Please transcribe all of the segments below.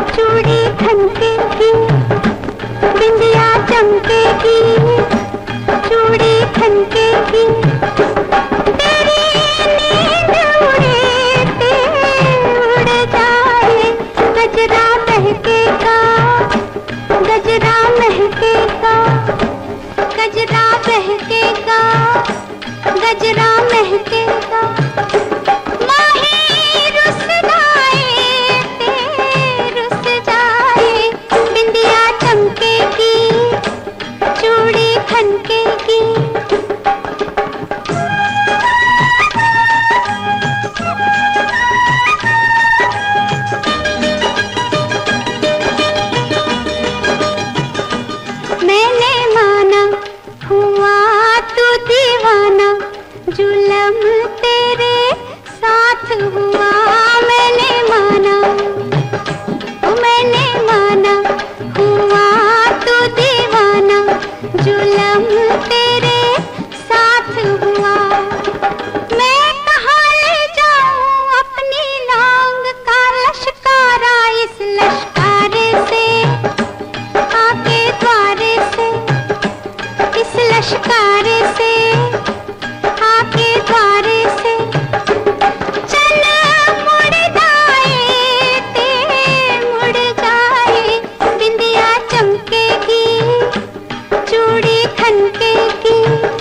चूड़ी खनकेगी, बिंदिया चमकेगी, चूड़ी खनकेगी, तेरी नींद उड़े उड़ जाए, गजरा महकेगा, गजरा महकेगा, गजरा महकेगा, गजरा महकेगा। माही रुस जाए रुस जाए, बिंदिया चमकेगी, चूड़ी खनकेगी। मैंने माना हुआ तू दीवाना, जुलम तेरे साथ हुआ। मैंने माना हुआ तू दीवाना, जुलम तेरे साथ हुआ। मैं कहाँ ले जाऊं अपनी नांग का लश्कारा, इस लश्कारे से आके द्वारे से, इस लश्कारे से आके द्वारे से। चल मुड़ जाए मुड़ जाए, बिंदिया चमकेगी, चूड़ी खनकेगी।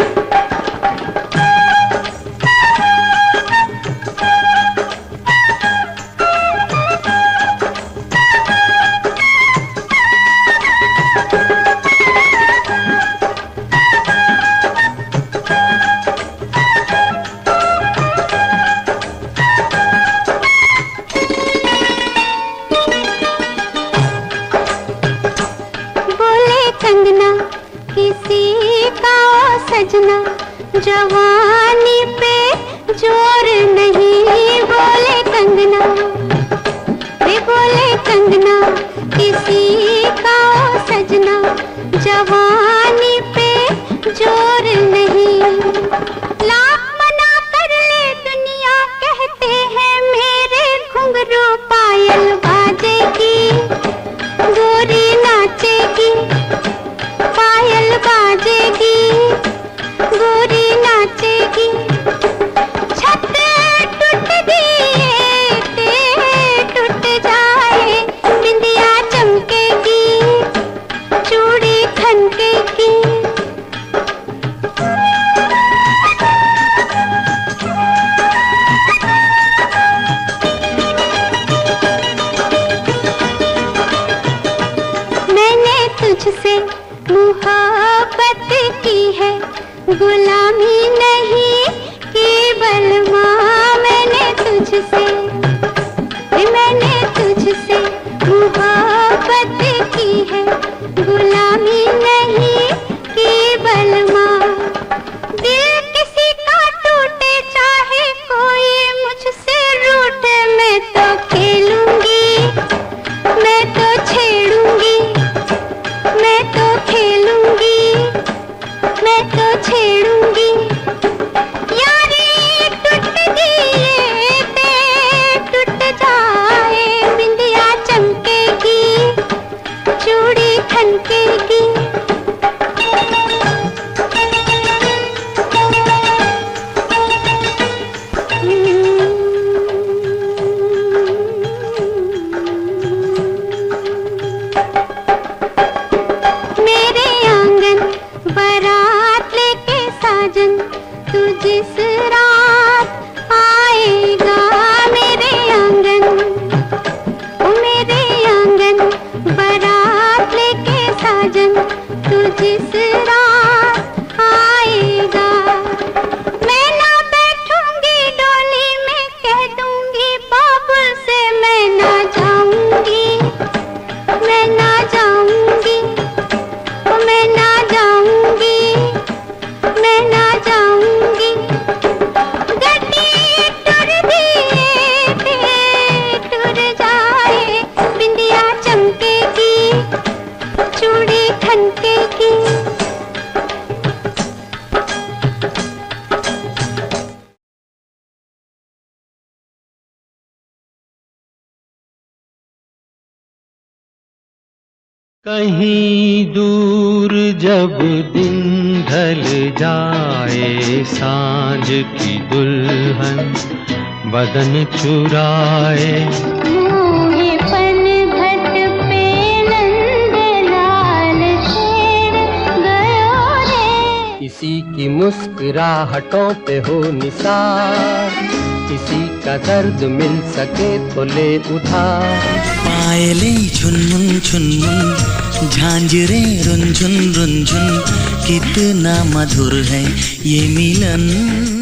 कंगना किसी का सजना, जवानी पे जोर नहीं। बोले कंगना वे बोले कंगना, किसी का सजना, जवानी पे जोर नहीं। लाख मना कर ले दुनिया, कहते हैं मेरे घुंघरू पायल बाजेगी, गोरी नाचेगी, पायल बाजेगी, गोरी नाचेगी। छत टूट दिए टूट जाए, बिंदिया चमकेगी, चूड़ी खनकेगी। मैंने तुझसे मोहब्बत की है, गुलामी नहीं केवल माँ। मैंने तुझसे मोहब्बत की है, गुलामी नहीं केवल माँ। दिल किसी का टूटे चाहे कोई मुझसे रूठे, मैं तो खेलूंगी, मैं तो छेड़ूंगी, मैं तो खेलूंगी, मैं तो छेड़ूंगी। कहीं दूर जब दिन ढल जाए, सांझ की दुल्हन बदन चुराए, मुँह पनघट पे नंदलाल शेर गयो रे। किसी की मुस्कुराहटों पे हो निसार, किसी का दर्द मिल सके तो ले उधार। पायले झुनमुन झुनमुन, झांझरे रुंझुन रुंझुन, कितना मधुर है ये मिलन।